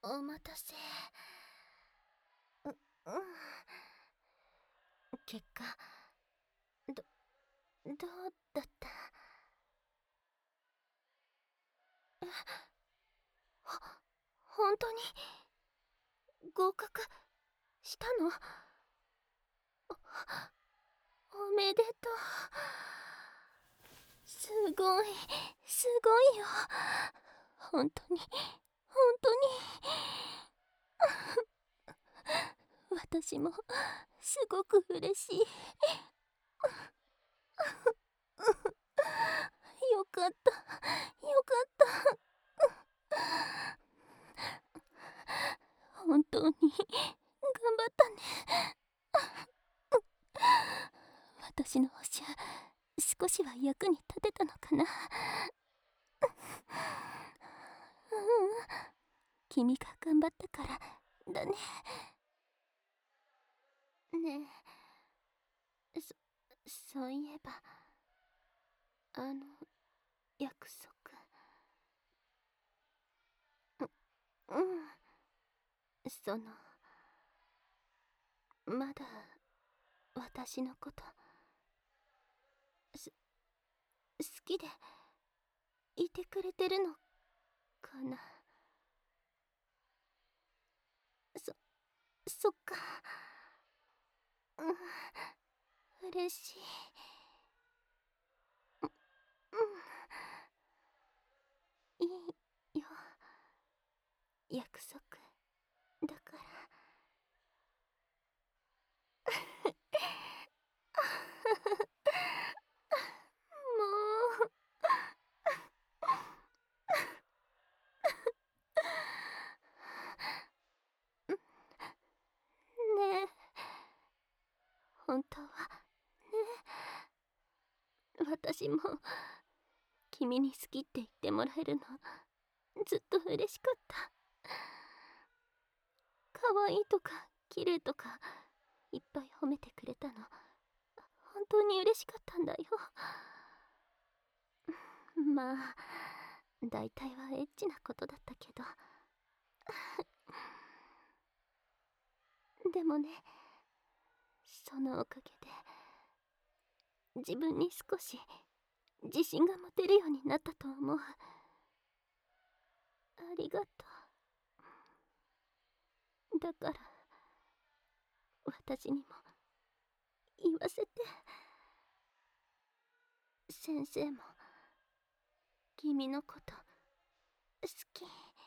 お待たせ。結果、どうだった？本当に合格したの？おめでとう。すごい、すごいよ。本当に、本当に。私もすごく嬉しい。よかった、よかった。本当に頑張ったね。私の星は少しは役に立てたのかな。君が頑張ったからだね。ねえ、そういえば、約束。まだ私のこと好きでいてくれてるのかな。そっか。嬉しい。いいよ、約束だから。もうねえ、本当はね、私も君に好きって言ってもらえるのずっと嬉しかった。可愛いとか綺麗とかいっぱい褒めてくれたの本当に嬉しかったんだよ。まあ大体はエッチなことだったけどでもね、そのおかげで自分に少し自信が持てるようになったと思う。ありがとう。だから私にも言わせて。先生も君のこと好き。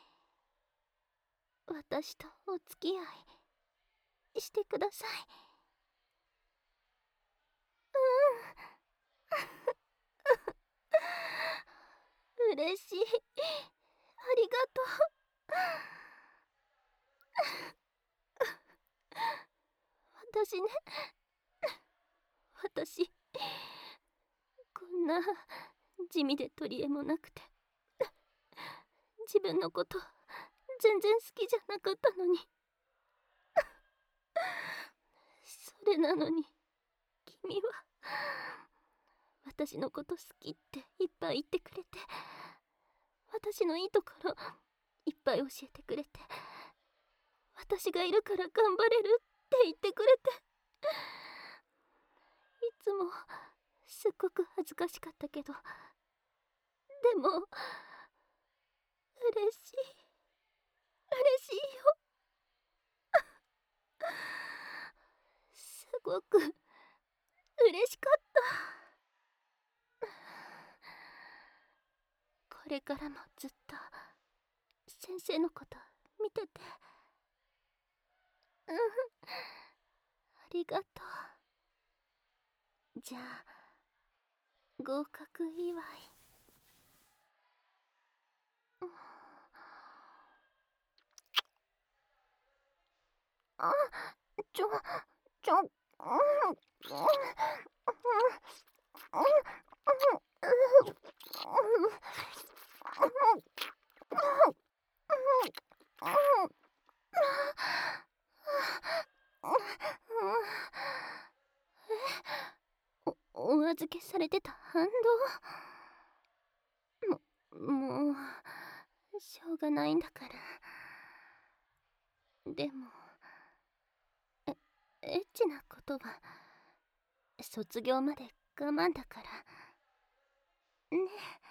私とお付き合いしてください。嬉しい。ありがとう。私ね、私こんな地味で取り柄もなくて自分のこと全然好きじゃなかったのにそれなのに君は私のこと好きっていっぱい言ってくれて、私のいいところいっぱい教えてくれて、私がいるから頑張れるって言ってくれて、いつもすっごく恥ずかしかったけど、でも嬉しい、嬉しいよ。すごく嬉しかった。これからもずっと先生のこと見てて。ありがとう。じゃあ合格祝い。あ、ちょ、ちょ、お預けされてた反動もうしょうがないんだから。 でもエッチなことは卒業まで我慢だからね。